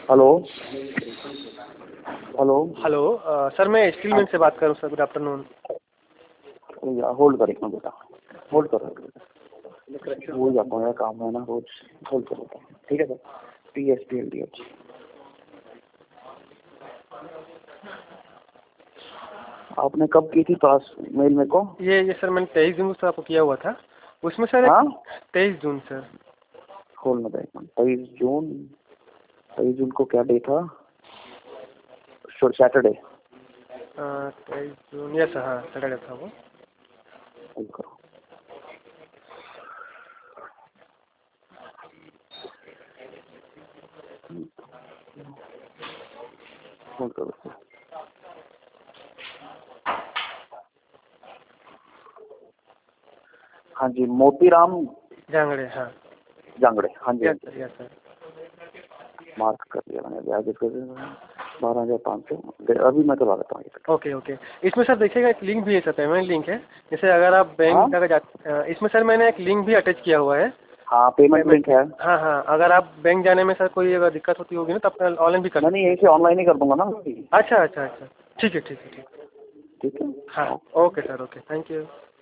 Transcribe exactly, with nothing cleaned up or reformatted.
Hello hello hello uh, sir मैं steel mill से बात कर रहा हूँ सर। Good afternoon. या होल्ड कर एक मिनट बेटा, होल्ड करो। भूल जाता हूँ यार, काम है ना रोज। होल्ड कर लेता हूँ, ठीक है sir. T S T L D H. आपने कब की थी पास मेल मेरे को? ये ये सर मैंने तेईस जून को आपको किया हुआ था। उसमें सर हाँ, तेईस जून सर। होल्ड में एक मिनट। तेईस जून, तेईस जून को क्या डे था? सैटरडे। तेईस जून, यस हाँ सैटरडे था वो। होल्ड करो। होल्ड करो। हाँ जी, मोतीराम जांगड़े हाँ। जांगड़े। हाँ जी, yes sir, yes sir. Mark कर लिया मैंने। ब्याज बारह हजार पाँच सौ। अभी मैं करवा देता हूँ। Okay okay. इसमें सर देखिएगा एक लिंक भी है सर, पेमेंट लिंक है। जैसे अगर आप बैंक हाँ अगर जा इसमें सर मैंने एक लिंक भी अटैच किया हुआ है। हाँ, पेमेंट लिंक है। हाँ हाँ, अगर आप बैंक जाने में सर कोई अगर दिक्कत होती होगी ना तो आप ऑनलाइन भी कर मैं सकते नहीं, यहीं से ऑनलाइन ही कर दूंगा ना। हैं। अच्छा अच्छा अच्छा, ठीक है ठीक है ठीक है। ठीक है। हाँ okay sir, okay, thank you.